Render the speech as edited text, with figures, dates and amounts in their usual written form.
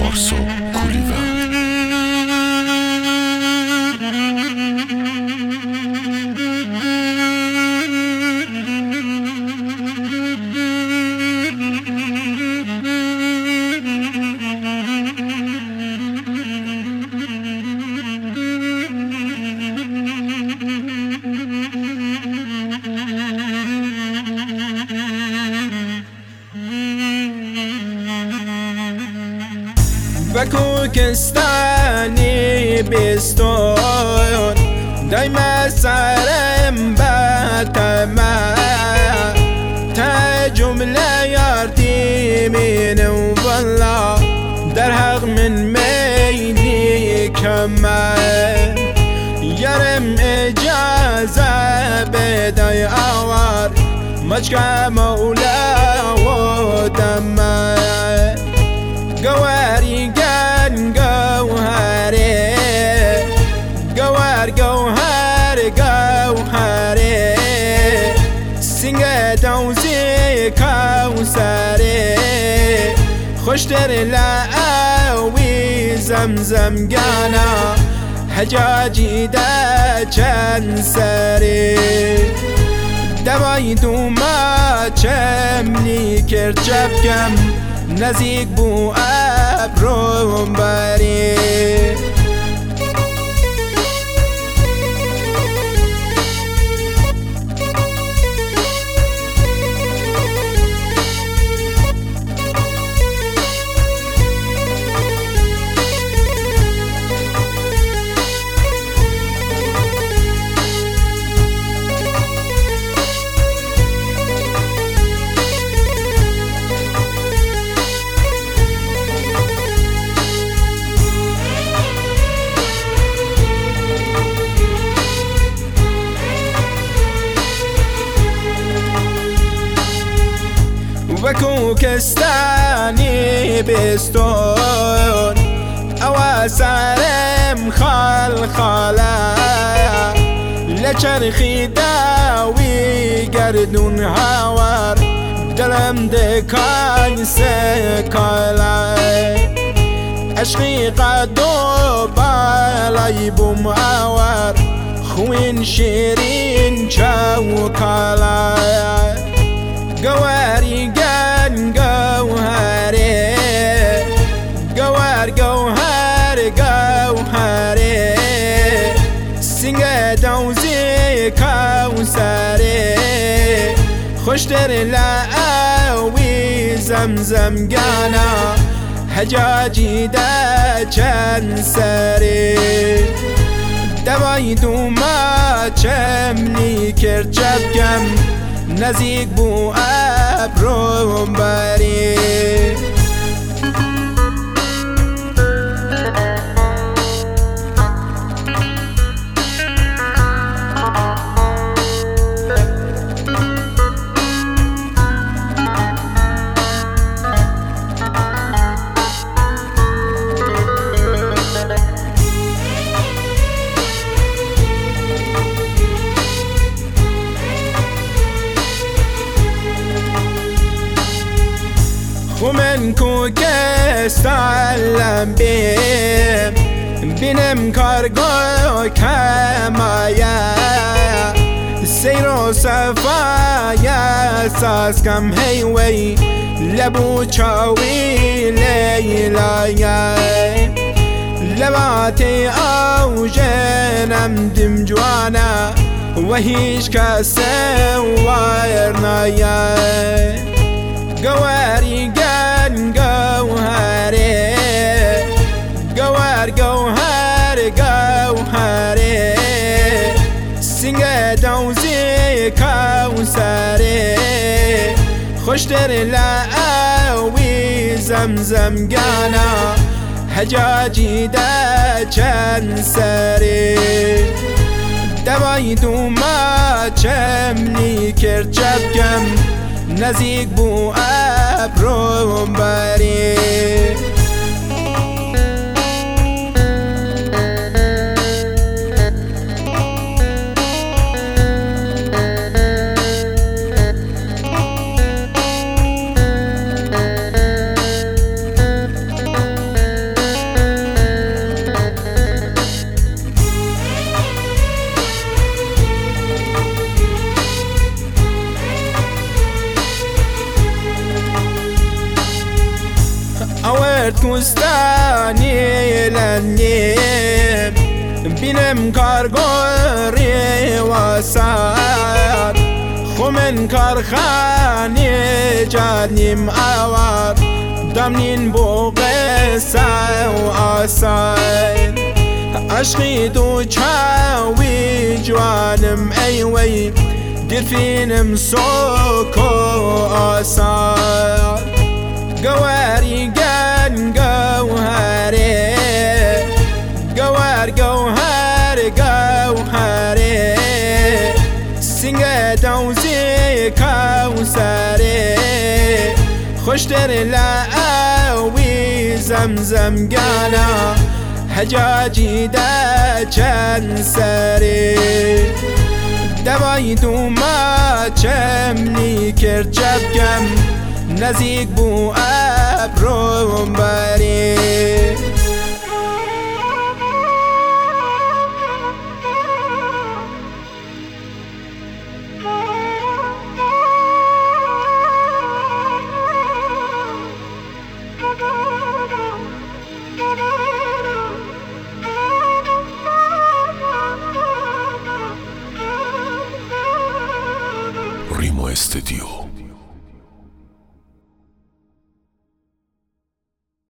پارسا کولیور. بکوکستانی بیستون دایم سرم بتمه تا جمله یاردی منو والله در حق من میلی کمه یارم اجازه بدای آوار مجکه مولا و دمه قواري قن قوهري قوار قوهر قوهري سنگه دوزي كوسري خوشتر لأوي زمزم قانا حجاجي دا چند سري دوای دوما چملی کرد جبکم نزدیک بو ابروم بری وکوکستانی بیستون او سرم خالخاله لچرخی داوی گردون هاور دلم دکان سکاله عشقی قدو بالای بوم آور خوین شیرین چاوکاله قواري قن قوهري قوار قوهر قوهري سنگه دوزي كوسري خوشتر لأوي زمزم قانا حجاجي دا چند سري دوای دوما چملی کرد جبکم نزدیک بو ابروم بری ومن کوکستان بینم کارگاه کمایه سیر و صفایه ساز کم هیوی لبو چاوی لیلایه لباتی او جنم دم جوانا و هیچ کسی وایرنایه قواري قن قوهري قوار قوهر قوهري سنگه دوزي كوسري خوشتر لأوي زمزم قانا حجاجي دا چند سري دوای دوما چملی کرد جبکم نزدیک بو ابروم بری کرد کوستانی لنیم بینم کارگاری واسد خومن کارخانی جانیم آوار دمنین بو قصه و آسان عشقی دو چاوی جوانم ایوی دیر فینم سوکو آسان گواری گن گوهره گوار گوهر گوهره سینگه دوزی کوسره خوشتر لعوی زمزم گانا حجاجی دا چند سری دوای دوما چمنی کرد جبگم نزدیک بو ابروم بری Rimo Studio.